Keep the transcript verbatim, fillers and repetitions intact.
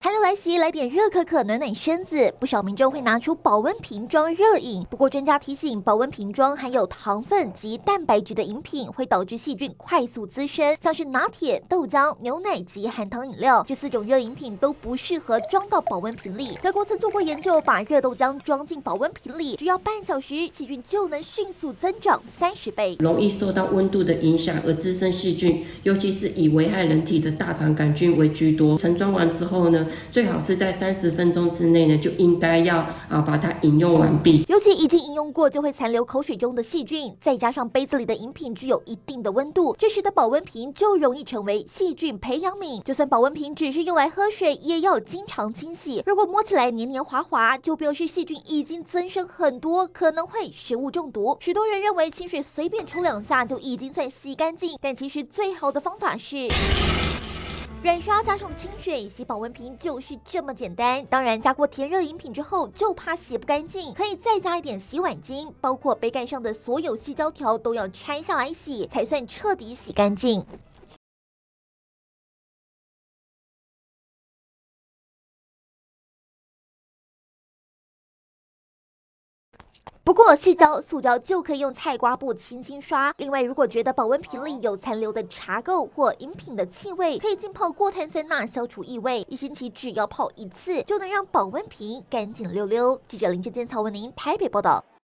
寒流来袭，来点热可可暖暖身子。不少民众会拿出保温瓶装热饮，不过专家提醒，保温瓶装含有糖分及蛋白质的饮品会导致细菌快速滋生，像是拿铁、豆浆、牛奶及含糖饮料，这四种热饮品都不适合装到保温瓶里。德国曾做过研究，把热豆浆装进保温瓶里，只要半小时，细菌就能迅速增长三十倍。 容易受到温度的影响而滋生细菌，尤其是以危害人体的大肠杆菌为居多。盛装完之后呢，最好是在三十分钟之内呢，就应该要啊把它饮用完毕。 尤其已经饮用过就会残留口水中的细菌，再加上杯子里的饮品具有一定的温度，这时的保温瓶就容易成为细菌培养皿。就算保温瓶只是用来喝水，也要经常清洗。如果摸起来黏黏滑滑，就表示细菌已经增生很多，可能会食物中毒。许多人认为清水随便冲两下就已经算洗干净，但其实最好的方法是软刷加上清水洗保温瓶，就是这么简单。当然，加过甜热饮品之后，就怕洗不干净，可以再加一点洗碗精，包括杯盖上的所有细胶条都要拆下来洗，才算彻底洗干净。不过，细胶、塑胶就可以用菜瓜布轻轻刷。另外，如果觉得保温瓶里有残留的茶垢或饮品的气味，可以浸泡过碳酸钠消除异味。一星期只要泡一次，就能让保温瓶干净溜溜。记者林志坚、曹文宁台北报道。